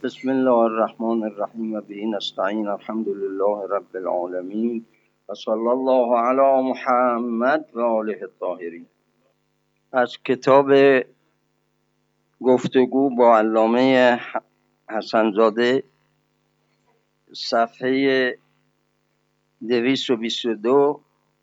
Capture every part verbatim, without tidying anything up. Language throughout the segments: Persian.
بسم الله الرحمن الرحیم و به نستعین الحمد لله رب العالمین و صلی الله علی محمد و آله الطاهرین. از کتاب گفتگو با علامه حسن زاده، صفحه دویست و بیست و دو،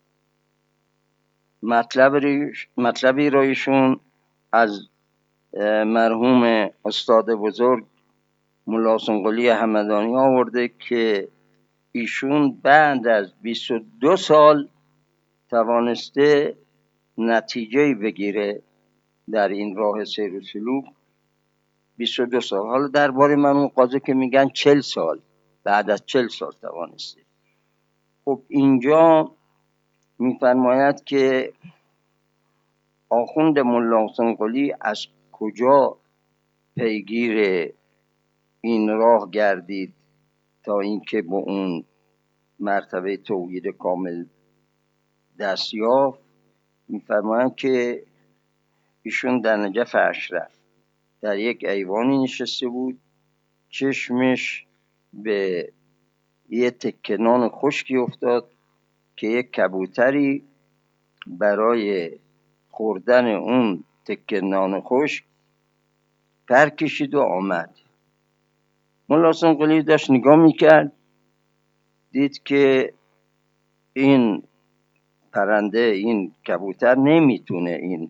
مطلبی را ایشون از مرحوم استاد بزرگ ملا حسین قلی همدانی آورده که ایشون بعد از بیست و دو سال توانسته نتیجه بگیره در این راه سیر و سلوک. بیست و دو سال. حالا درباره مرحوم قاضی که میگن چهل سال، بعد از چهل سال توانسته. خب اینجا میفرماید که آخوند ملا حسین قلی از کجا پیگیر این راه گردید تا اینکه به اون مرتبه توحید کامل دست یافت. میفرمایند که ایشون در نجف اشرف در یک ایوانی نشسته بود، چشمش به یه تکه نان خشکی افتاد که یک کبوتری برای خوردن اون تکه نان خشک پر کشید و آمد. ملا حسین قلی داشت نگاه میکرد، دید که این پرنده، این کبوتر نمیتونه، این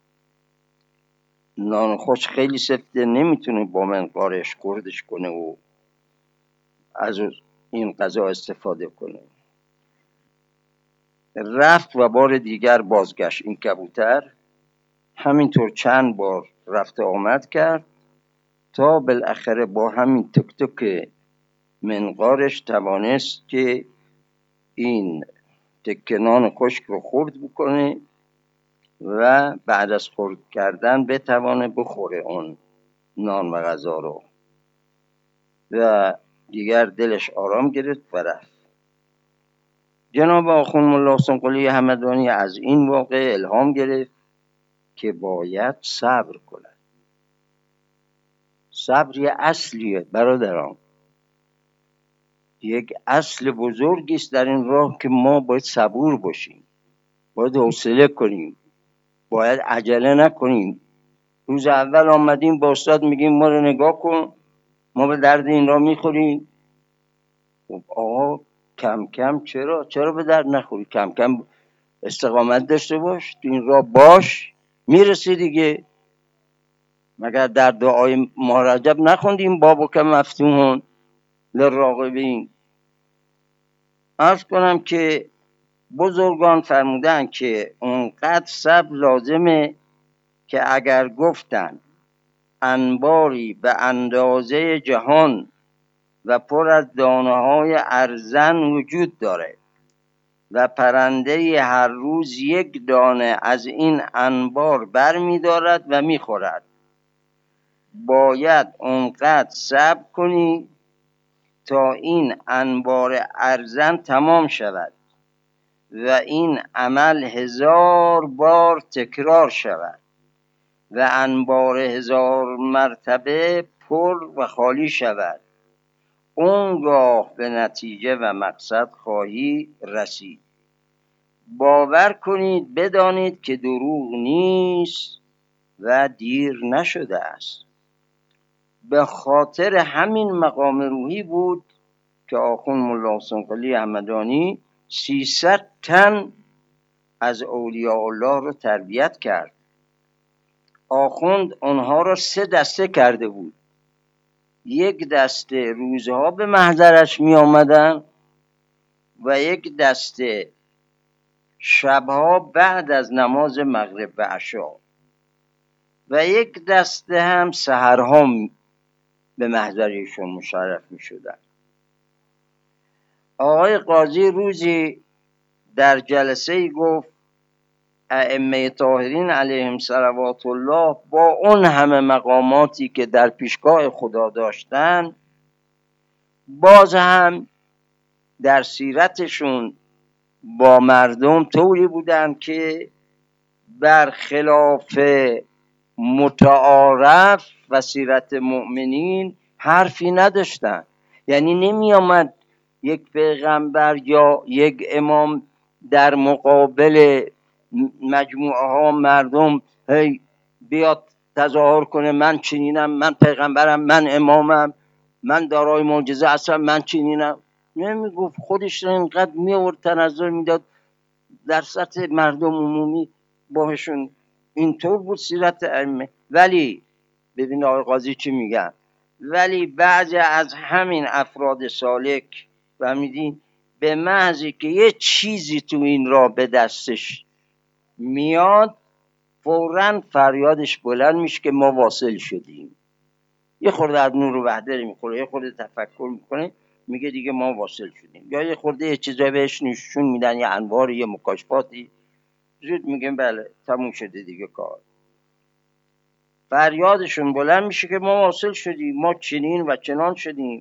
نان خشک خیلی سفته، نمیتونه با منقارش خوردش کنه و از این غذا استفاده کنه. رفت و بار دیگر بازگشت. این کبوتر همینطور چند بار رفت آمد کرد تا بالاخره با همین تک تک منقارش توانست که این تکه نان خشک رو خورد بکنه و بعد از خورد کردن بتوانه بخوره اون نان و غذا رو و دیگر دلش آرام گرفت و رفت. جناب آخوند ملا حسین قلی همدانی از این واقعه الهام گرفت که باید صبر کند. صبر یه اصلیه برادران، یک اصل بزرگی است در این راه که ما باید صبور باشیم، باید حوصله کنیم، باید عجله نکنیم. روز اول آمدیم با استاد میگیم ما رو نگاه کن، ما به درد این راه میخوریم. خب آقا کم کم چرا چرا به درد نخوری؟ کم کم استقامت داشته باش، تو این راه باش، میرسی دیگه. مگر در دعای ماه رجب نخوندیم بابو که مفتوحون للراغبین؟ عرض کنم که بزرگان فرمودن که اونقدر صبر لازمه که اگر گفتن انباری به اندازه جهان و پر از دانه های ارزن وجود داره و پرنده هر روز یک دانه از این انبار بر می دارد و می خورد، باید اونقدر صبر کنی تا این انبار ارزن تمام شود و این عمل هزار بار تکرار شود و انبار هزار مرتبه پر و خالی شود. اونگاه به نتیجه و مقصد خواهی رسید. باور کنید بدانید که دروغ نیست و دیر نشده است. به خاطر همین مقام روحی بود که آخوند ملا حسین قلی همدانی سیصد تن از اولیاء الله رو تربیت کرد. آخوند اونها رو سه دسته کرده بود. یک دسته روزها به محضرش می آمدن و یک دسته شبها بعد از نماز مغرب و عشا و یک دسته هم سحرها به محضرشون مشرف می شدن. آقای قاضی روزی در جلسه گفت ائمه طاهرین علیهم صلوات الله با اون همه مقاماتی که در پیشگاه خدا داشتن، باز هم در سیرتشون با مردم طوری بودن که برخلاف متعارف و سیرت مؤمنین حرفی نداشتن. یعنی نمی آمد یک پیغمبر یا یک امام در مقابل مجموعه ها مردم هی بیاد تظاهر کنه من چنینم، من پیغمبرم، من امامم، من دارای معجزه هستم، من چنینم. نمی گفت. خودش رو اینقدر می آورد تنظر میداد در سطح مردم عمومی باهشون. اینطور بود سیرت ائمه. ولی ببین آقای قاضی چی میگن، ولی بعضی از همین افراد سالک فهمیدین به محضی که یه چیزی تو این را به دستش میاد فوراً فریادش بلند میشه که ما واصل شدیم. یه خورده از نور و وحده میخوره، یه خورده تفکر میکنه، میگه دیگه ما واصل شدیم. یا یه خورده یه چیزایی بهش نشون میدن، یه انوار، یه مکاشفاتی، زود میگیم بله تموم شده دیگه کار. فریادشون بلند میشه که ما واصل شدیم، ما چنین و چنان شدیم.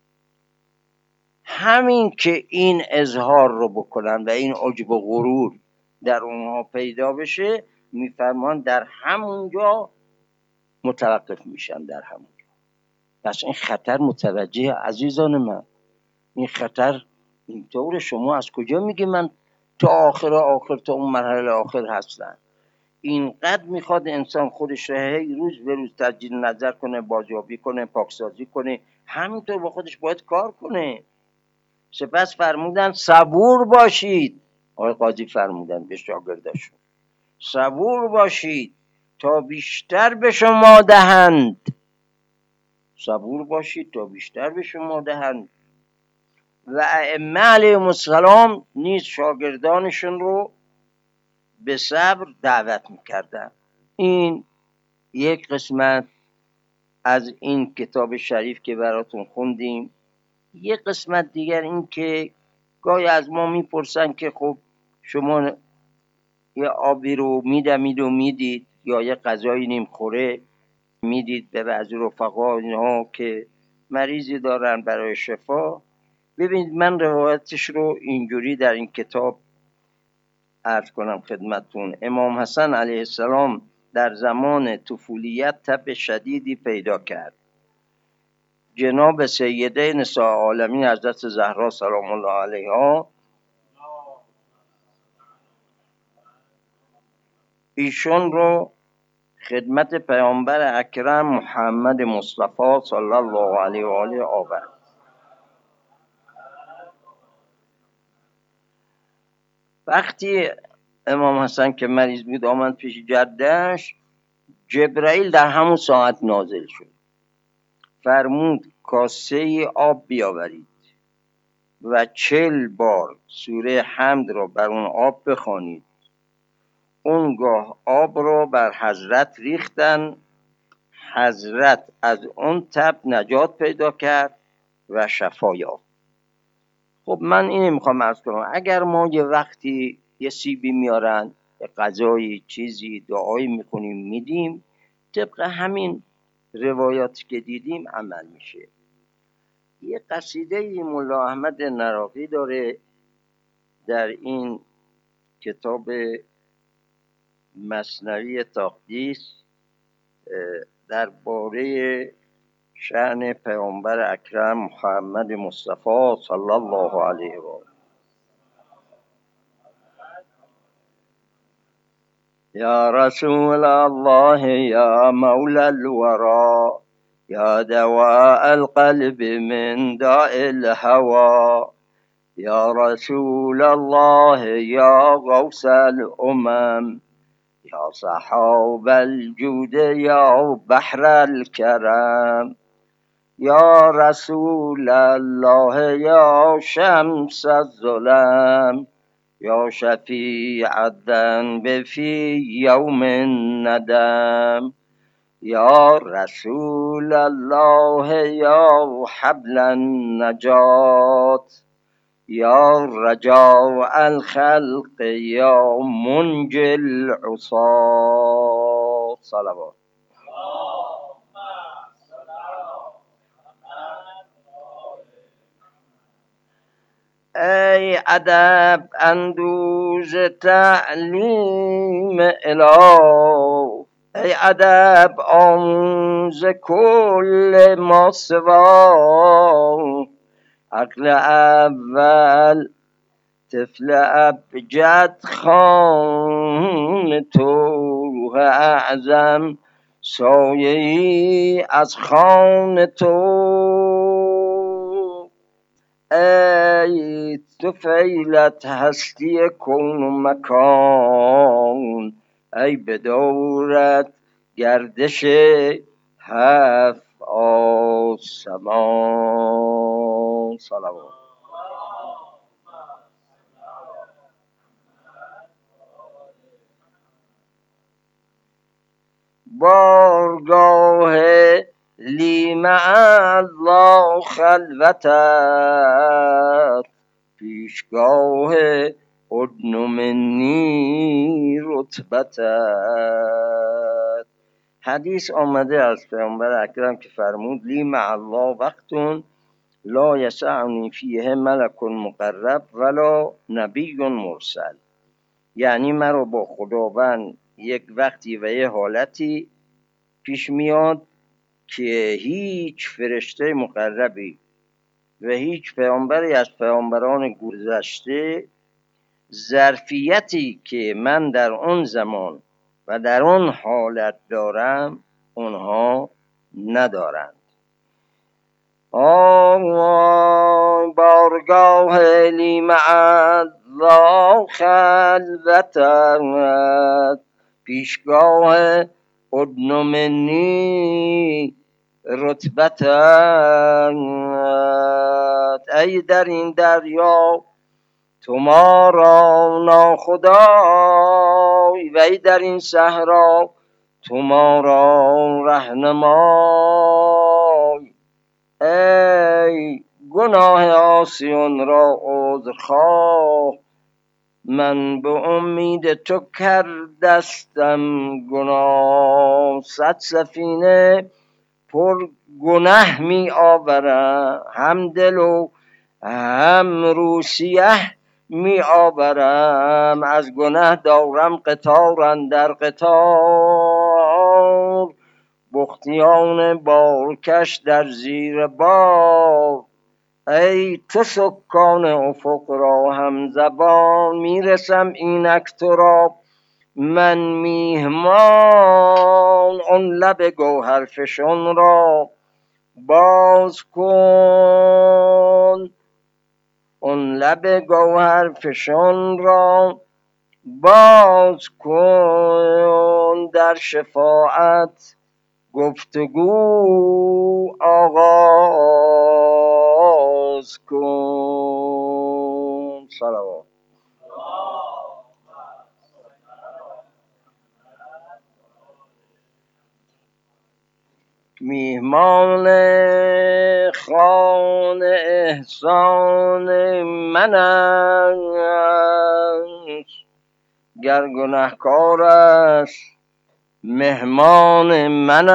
همین که این اظهار رو بکنن و این عجب و غرور در اونها پیدا بشه، میفرمان در همونجا متوقف میشن، در همونجا. پس این خطر متوجه عزیزان من، این خطر اینطور. شما از کجا میگی من تا آخر آخر تا اون مرحله آخر هستن؟ اینقدر میخواد انسان خودش رو هی روز به روز تجدید نظر کنه، بازیابی کنه، پاکسازی کنه، همینطور با خودش باید کار کنه. سپس فرمودن صبور باشید. آقای قاضی فرمودن به شاگرداشون صبور باشید تا بیشتر به شما دهند. صبور باشید تا بیشتر به شما دهند. و ائمه علیهم السلام نیز شاگردانشون رو به صبر دعوت میکردن. این یک قسمت از این کتاب شریف که براتون خوندیم. یک قسمت دیگر این که گاهی از ما میپرسن که خب شما یه آبی رو میدمید و میدید یا یه غذایی نمیخوره میدید به بعضی رفقا اینها که مریضی دارن برای شفا. ببینید من روایتش رو اینجوری در این کتاب عرض کنم خدمتون. امام حسن علیه السلام در زمان طفولیت تب شدیدی پیدا کرد. جناب سیده نساء عالمین حضرت زهرا سلام الله علیها ایشون رو خدمت پیامبر اکرم محمد مصطفی صلی الله علیه و آله آورد. وقتی امام حسن که مریض بود آمد پیش جدش، جبرائیل در همون ساعت نازل شد. فرمود کاسه آب بیاورید و چل بار سوره حمد را بر اون آب بخوانید. اونگاه آب را بر حضرت ریختن. حضرت از اون تب نجات پیدا کرد و شفا یافت. خب من اینو میخوام عرض کنم، اگر ما یه وقتی یه سیبی میارن، یه غذایی، چیزی، دعایی میکنیم میدیم، طبق همین روایاتی که دیدیم عمل میشه. یه قصیده مولا احمد نراقی داره در این کتاب مثنوی تقدیس درباره شأن پیامبر اکرم محمد مصطفی صلی الله علیه و آله. یا رسول الله یا مولا الورى یا دواء القلب من داء الهوى یا رسول الله یا غوث الامم یا صحاب الجود یا بحر الكرم یا رسول الله یا شمس الظلم یا شفیع الذنب فی یوم الندم یا رسول الله یا حبل النجات یا رجاء الخلق یا منجی العصاة. صلوات. ای ادب اندوز تعلیم اله، ای ادب آموز کل ما سوا، عقل اول طفل ابجد خوان تو، روح اعظم سایه ای از خوان تو. ای طفیلت هستی کون و مکان، ای بدورت گردش هفت آسمان. صلوات. بارگاه لی مع الله خلوتت، پیشگاه ادن منی رتبتت. حدیث آمده از پیامبر اکرم که فرمود لی مع الله وقتون لا یسعنی فیه ملک مقرب ولا نبی مرسل. یعنی مرا با خداوند یک وقتی و یه حالتی پیش میاد که هیچ فرشته مقربی و هیچ پیامبری از پیامبران گذشته ظرفیتی که من در اون زمان و در اون حالت دارم اونها ندارند. آه بارگاه لی مع الله خلوتت، پیشگاه ادن منی رتبتت. ای در این دریا تو ما را ناخدای، و ای در این صحرا تو ما را رهنمای. ای گناه عاصیان را عذرخواه، من به امید تو کردستم گناه. صد سفینه پر گنه می آورم، هم دل و هم روسیه می آورم. از گنه دارم قطار اندر قطار، بختیان بارکش در زیر بار. ای تو سکان افق را هم زبان، میرسم اینک تو را من میهمان. اون لب گوهر فشان را باز کن، اون لب گوهر فشان را باز کن. در شفاعت گفتگو آغاز کن. صلوات. میهمان خوان احسان من است، گر گنهکار است مهمان من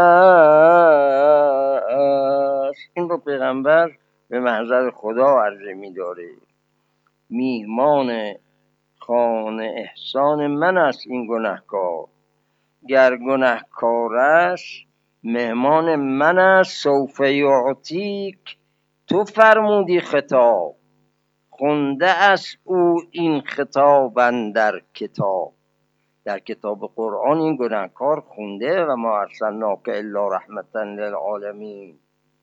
است. این رو پیغمبر به محضر خدا عرضه می داره. میهمان خوان احسان من است این گنهکار، گر گنهکار است مهمان من است. سوف یعطیک، تو فرمودی خطاب، خونده است او این خطاب اندر کتاب. در کتاب قرآن این گناهکار خونده و ما ارسلناک الا رحمتا للعالمین،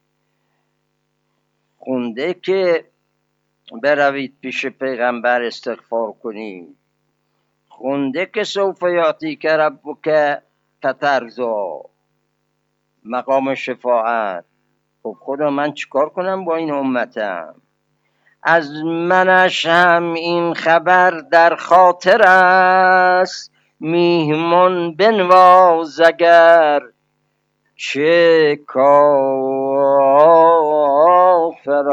خونده که بروید پیش پیغمبر استغفار کنید، خونده که سوف یعطیک ربک فترضی، مقام شفاعت. خب خدا من چیکار کنم با این امتم؟ از منش هم این خبر در خاطر است، میهمان بنواز اگر چه کافر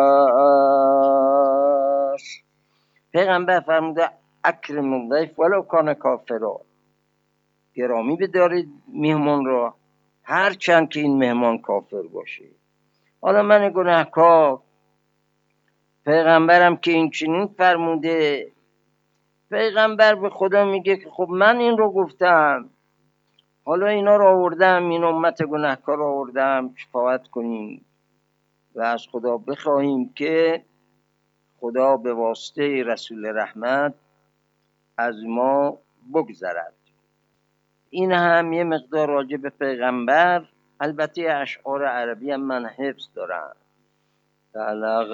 است. پیغمبر فرموده اکرم الضیف ولو کان کافرا، گرامی بدارید میهمان را هرچند که این مهمان کافر باشه. حالا من گناهکار، پیغمبرم که این چنین فرموده، پیغمبر به خدا میگه که خب من این رو گفتم، حالا اینا رو آوردم، این امت گناهکار رو آوردم شفاعت کنیم و از خدا بخواهیم که خدا به واسطه رسول رحمت از ما بگذرد. این هم یه مقدار راجع به پیغمبر. البته اشعار عربی هم من حفظ دارم. بلغ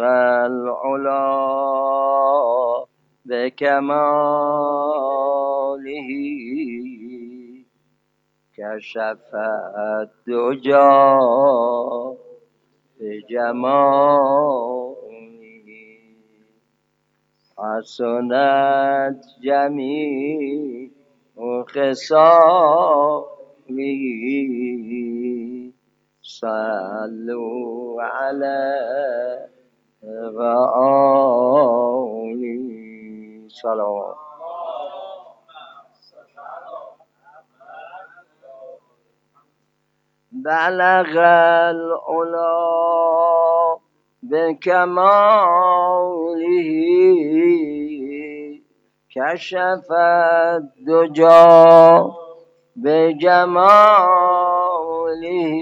العلا بکماله کشف الدجا بجماله حسنت جمیع خصاله صلوا علیه و آله صلوات. بلغ العلا بکماله کشف الدجا بجماله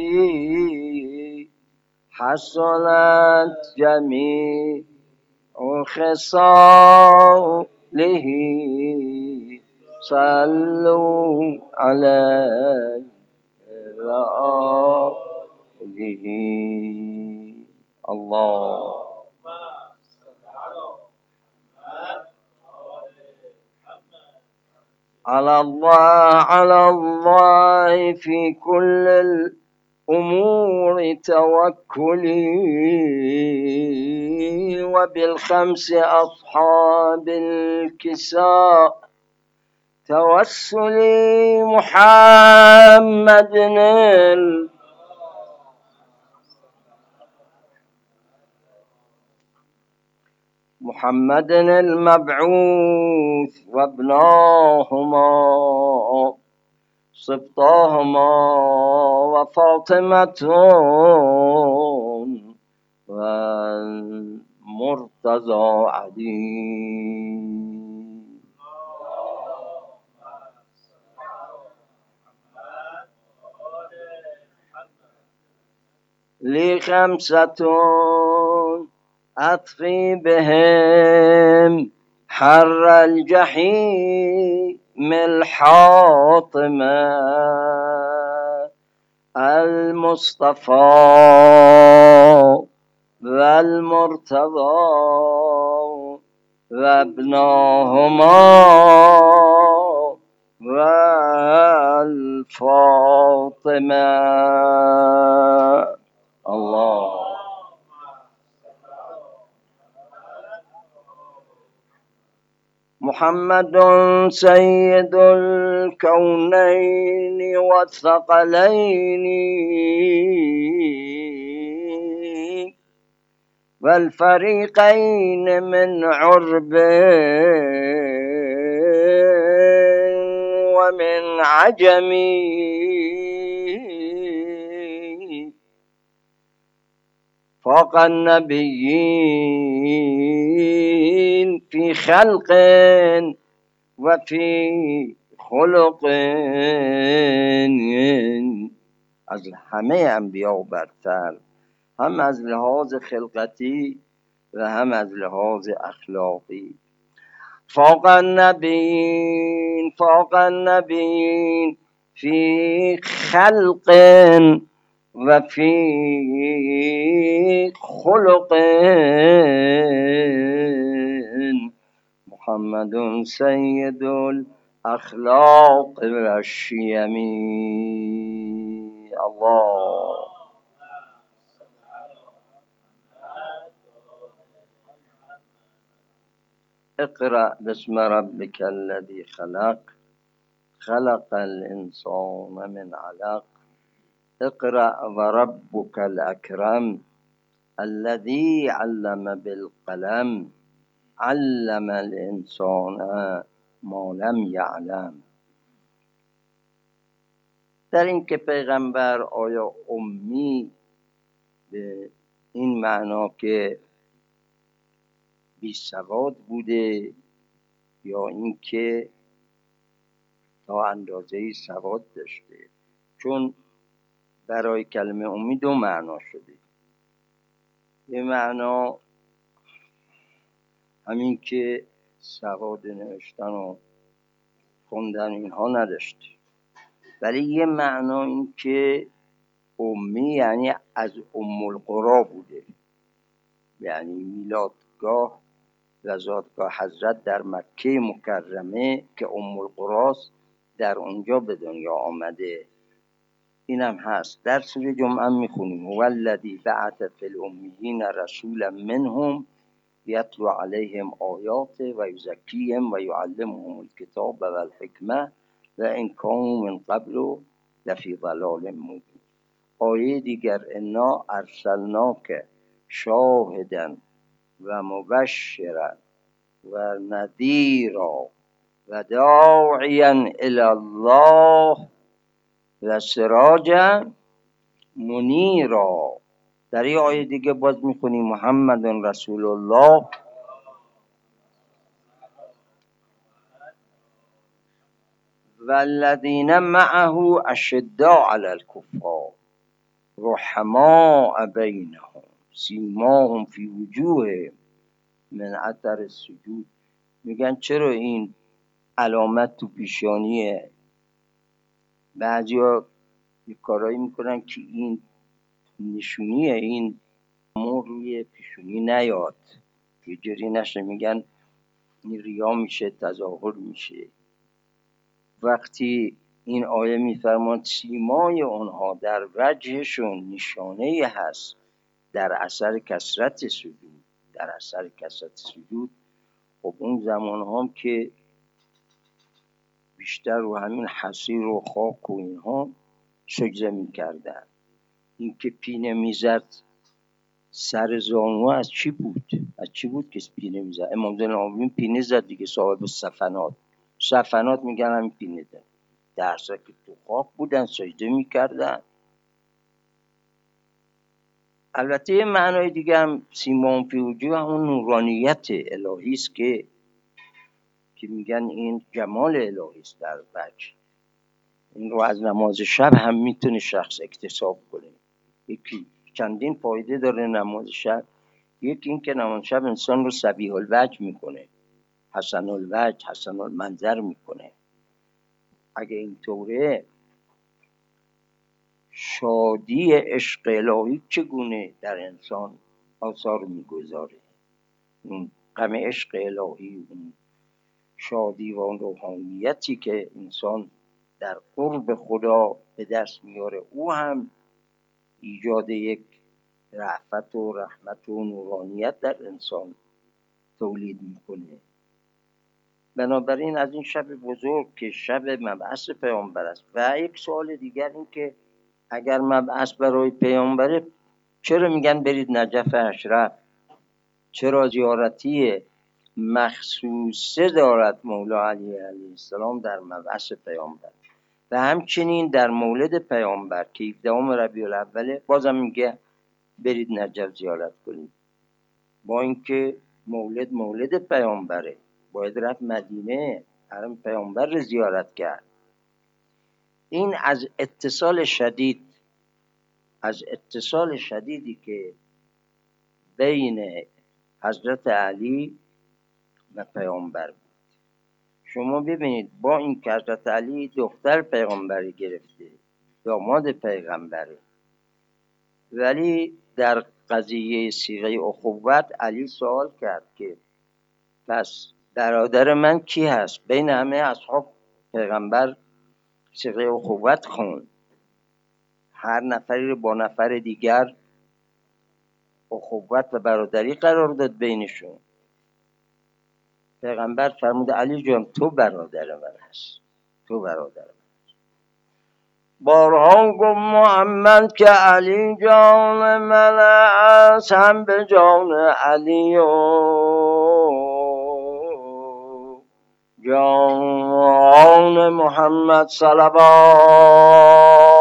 حسنت جمیع خصاله صلوا علیه و آله. الله على الله على الله في كل الأمور توكلي وبالخمس أصحاب الكساء توسلي محمد ال محمد المبعوث وابناهما سبطاهما وفاطمة والمرتضى علي. لي خمسة أطفي بهم حر الجحيم الحاطمة المصطفى والمرتضى وابناهما والفاطمة. الله محمد سيد الكونين والثقلين والفريقين من عرب ومن عجم فوق النبيين في خلق وفي خلق، از همه انبیاء برتر، هم از لحاظ خلقتی و هم از لحاظ اخلاقی. فوق النبیین فوق النبیین فی خلق و فی خلق محمد سید الاخلاق و الشیم. الله اقرأ باسم ربك الذي خلق خلق الإنسان من علق اقرأ وربك الأكرم الذي علم بالقلم علم الانسان ما لم یعلم. در این که پیغمبر آیا امی به این معنا که بی سواد بوده یا این که تا اندازه‌ای سواد داشته؟ چون برای کلمه امی دو معنا شده. یه معنا همین که سواد نوشتن و خوندن اینها نداشته، ولی یه معنا این که امی یعنی از ام القرا بوده، یعنی میلادگاه و زادگاه حضرت در مکه مکرمه که ام القراست در اونجا به دنیا آمده. اینم هست. در سوره جمعه میخونیم هو الذی بعث فی الامیین رسولا منهم یتلو علیهم آیات و یزکیهم و یعلمهم الکتاب و الحکمه و ان کانوا من قبل لفی ضلال مبین. آیه دیگر انا ارسلناک شاهدا و مبشرا و نذیرا و داعیا الی الله و سراجا منیرا. در این آیه دیگه باز میخونیم محمد رسول الله والذین معه اشداء علی الکفار رحماء بینهم سیماهم فی وجوههم من اثر السجود. میگن چرا این علامت تو پیشانیه؟ بعضیا یه کارایی میکنن که این نشونیه، این مهر روی پیشونی نیاد، یه جوری نشه، میگن این ریا میشه، تظاهر میشه. وقتی این آیه میفرماد سیمای اونها در وجهشون نشانه هست در اثر کثرت سجود، در اثر کثرت سجود، خب اون زمان هم که بیشتر رو همین حصیر و خاک و اینها سجده میکردن. این که پینه میزد سر زانو از چی بود؟ از چی بود که پینه میزد؟ امام زین العابدین پینه زد دیگه، صاحب صفنات. صفنات میگن همین پینه زد، درسته که تو خاک بودن سجده میکردن. البته یه معنای دیگه هم سیماهم فی وجوه همون نورانیت الهی است که که میگن این جمال الهی است در وجه. این رو از نماز شب هم میتونه شخص اکتساب کنه. یکی چندین فایده داره نماز شب. یکی این که نماز شب انسان رو صبیح الوجه میکنه، حسن الوجه، حسن المنظر میکنه. اگه اینطوره شادی عشق الهی چگونه در انسان آثار میگذاره؟ اون غم عشق الهی، اون شادی و اون روحانیتی که انسان در قرب خدا به دست میاره، او هم ایجاد یک رأفت و رحمت و نورانیت در انسان تولید میکنه. بنابراین از این شب بزرگ که شب مبعث پیامبر است، و یک سوال دیگر این که اگر مبعث برای پیامبره چرا میگن برید نجف اشرف؟ چرا زیارتی مخصوصه دارد مولا علی علیه السلام در مبعث پیامبر؟ و همچنین در مولد پیامبر که هفدهم ربیع الاول بازم میگه برید نجف زیارت کنید، با اینکه مولد مولد پیامبره، باید رفت مدینه حرم پیامبر رو زیارت کرد. این از اتصال شدید از اتصال شدیدی که بین حضرت علی و پیامبر بود. شما ببینید با این که حضرت علی دختر پیغمبری گرفته، داماد پیغمبره، ولی در قضیه صیغه اخوت علی سوال کرد که پس برادر من کی هست؟ بین همه اصحاب پیغمبر صیغه اخوت خوند، هر نفری رو با نفر دیگر اخوت و برادری قرار داد بینشون. پیغمبر فرمود علی جان تو برادر من هست، تو برادر من. بارها گفت محمد که علی جان من است، هم به جان علی و جان محمد صلوات.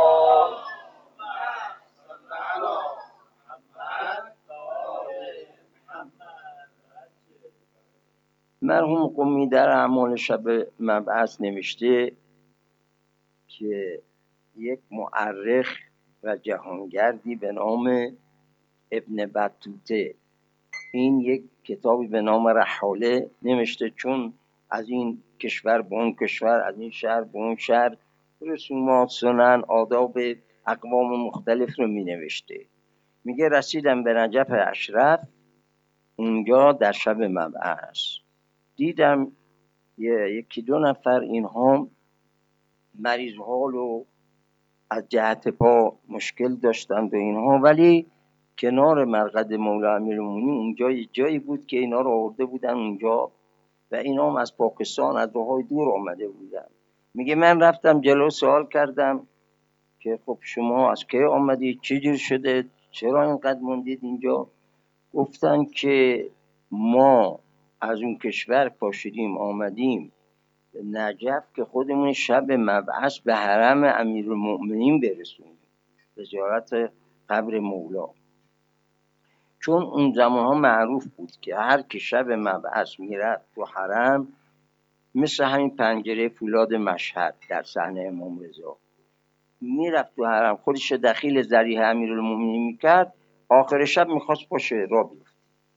مرحوم قمی در اعمال شب مبعث نوشته که یک مورخ و جهانگردی به نام ابن بطوطه این یک کتابی به نام رحاله نوشته، چون از این کشور به اون کشور، از این شهر به اون شهر رسومات، سنن، آداب اقوام مختلف رو می نوشته. میگه رسیدم به نجف اشرف، اونجا در شب مبعث دیدم یکی دو نفر اینها مریض حال و از جهت پا مشکل داشتند و اینها، ولی کنار مرقد مولا امیرالمومنین اونجا یه جایی بود که اینا رو آورده بودن اونجا و اینا هم از پاکستان از راههای دور آمده بودن. میگه من رفتم جلو سوال کردم که خب شما از کی آمدید، چه جور شده، چرا اینقدر موندید اینجا؟ گفتن که ما از اون کشور پاشیدیم آمدیم به نجف که خودمون شب مبعث به حرم امیرالمؤمنین برسونیم، به زیارت قبر مولا. چون اون زمان ها معروف بود که هر که شب مبعث میرفت تو حرم، مثل همین پنجره فولاد مشهد در صحنه امام رضا، میرفت تو حرم خودش دخیل ذریح امیرالمؤمنین میکرد، آخر شب میخواست باشه را بیفت.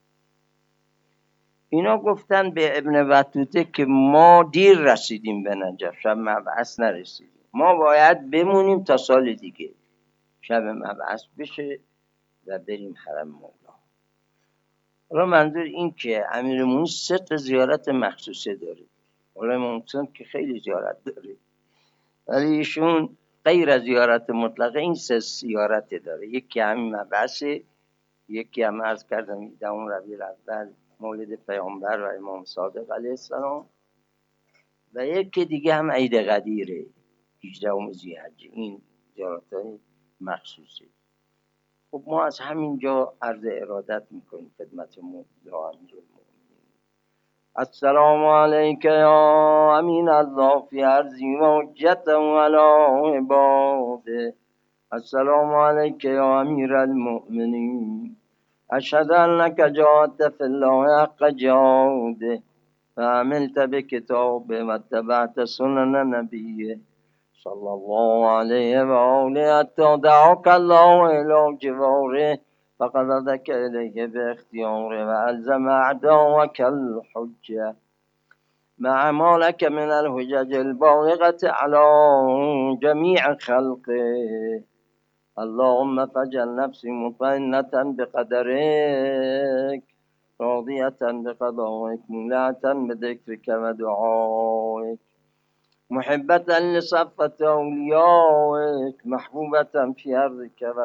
اینا گفتن به ابن بطوطه که ما دیر رسیدیم به نجف، شب مبعث نرسیدیم، ما باید بمونیم تا سال دیگه شب مبعث بشه و بریم حرم مولا. حالا منظور این که امیرالمومنین سه تا زیارت مخصوصه داره، حالا امام حسین که خیلی زیارت داره، ولی ایشون غیر از زیارت مطلقه این سه زیارت داره. یکی همین مبعثه، یکی هم عرض کردم دهم ربیع الاول مولد پیامبر و امام صادق علیه السلام، و یکی دیگه هم عید قدیره هجدهم ذی‌حجه. این زیارت‌های مخصوصه. خب ما از همینجا عرض ارادت میکنیم خدمت مولا امیرالمؤمنین. السلام علیک یا امین الله فی ارضی و حجته علی عباده. السلام علیک یا امیر المؤمنین، اشهد انک جاهدت فی الله حق جهاده و عملت بکتابه و اتبعت سنن نبیه صلی الله علیه و آله حتی دعاک الله الی جواره فقبضک الیه باختیاره و الزم اعداءک الحجه مع ما لک من الحجج البالغة علی جمیع خلقه. اللهم فاجعل نفسی مطمئنة بقدرک راضیة بقضائک مولعة بذکرک و دعایک محبة لصفة اولیائک محبوبة فی ارضک و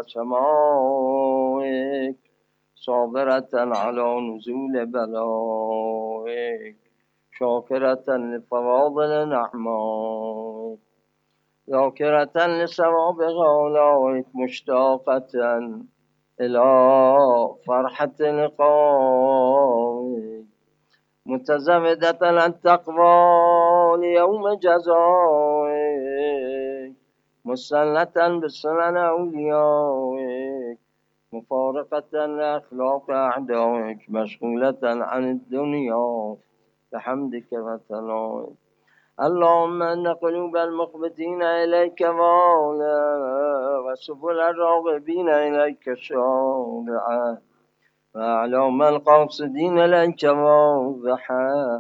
سمائک صابرة علی نزول بلائک شاکرة لفواضل نعمائک ذاکرة لسوابق آلائک مشتاقة الى فرحة لقائک متزودة التقوى لیوم جزائک مسلة بسنن اولیائک مفارقة لاخلاق اعدائک مشغولة عن الدنیا بحمدک و ثنائک. اللهم ان قلوب المخبتين اليك والا وسبل الراغبين اليك شارعه واعلام القاصدين اليك واضحه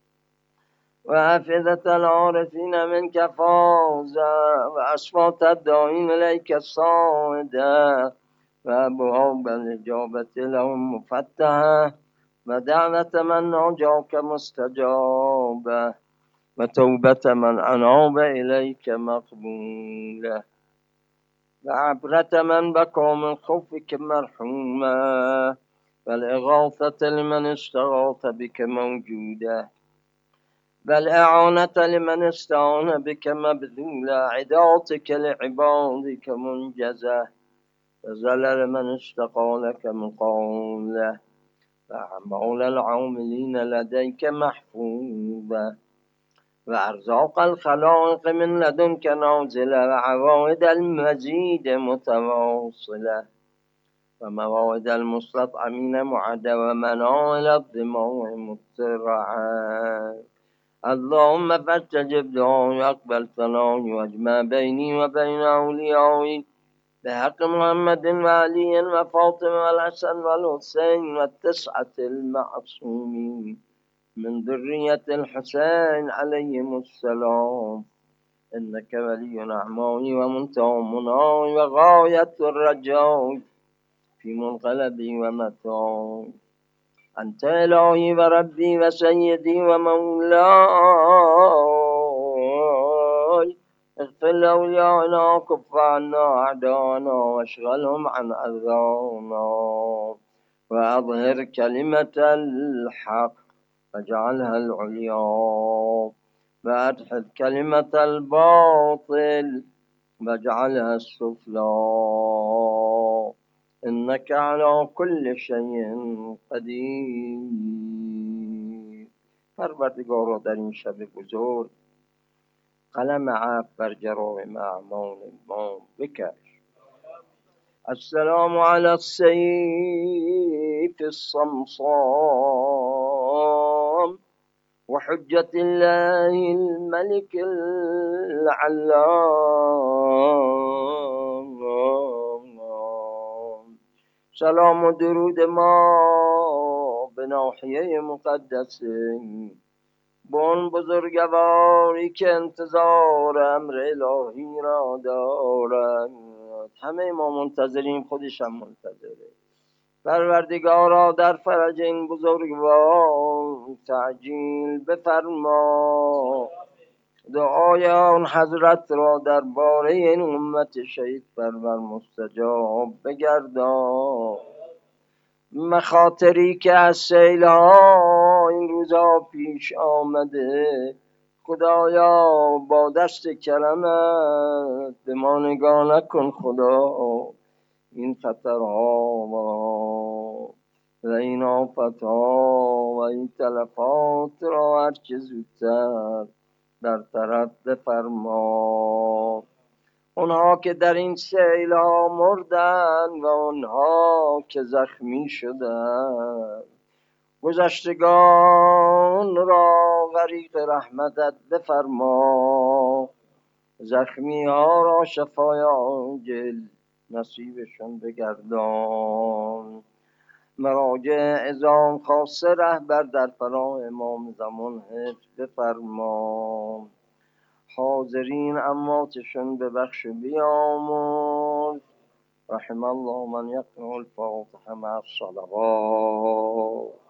وافئدة العارفين منك فازا واصوات الداعين اليك صاعده وابواب الاجابه لهم مفتحه ودعوة من ناجاك مستجابه و توبة من اناب الیک مقبوله و عبرت من بکا من خوفک مرحومه و الاغاثة لمن استغاث بک موجوده و الاعانة لمن استعان بک مبذوله عداتک لعبادک منجزه و ضلل من استقالک مقاله و اعمال العاملین لدیک محفوظه و ارزاق الخلائق من لدنک نازله و عوائد المزید متواصله و موائد المستطعمین معده و منائل الدماء مترعه اللهم فاستجب دعائي واقبل ثنائي واجمع بيني وبين أوليائي بحق محمد وعلي وفاطمة والحسن والحسين والتسعة المعصومين من ذرية الحسين عليهم السلام إنك ولي نعمائي ومنتهى مناي وغاية الرجاء في منقلبي ومتاعي. أنت إلهي وربي وسيدي ومولاي، اغفر لأوليائنا وكف عنا أعداءنا واشغلهم عن أذانا وأظهر كلمة الحق واجعلها العليا وأدحض كلمة الباطل واجعلها السفلى إنك على كل شيء قدیر. پروردگارا در این شب بزرگ قلم عفو بر جرائم اعمال ما بکش. السلام علی السیف الصمصام وحجة الله الملك العلام. سلام و درود ما به ناحیه مقدسه با اون بزرگواری که انتظار امر الهی را دارد. همه ما منتظریم، خودش هم منتظره. پروردگارا در فرج این بزرگوار تعجیل بفرما. دعای آن حضرت را در باره این امت شهید پرور مستجاب بگردان. مخاطری که از سیل ها این روزا پیش آمده، خدایا با دست کرمت به ما نگاه نکن. خدا این خطرها و این آفتها و این تلفات را هرچه زودتر برطرف بفرما. اونها که در این سیل ها مردن و اونها که زخمی شدن، گذشتگان را غریق رحمتت بفرما. زخمی ها را شفای عاجل نصیبشون بگردان. مراجع عظام خاصه رهبر در فنا امام زمان حفظ بفرما. حاضرین امواتشون ببخش و بیامرز. رحم الله من یقرأ الفاتحه مع الصلوات.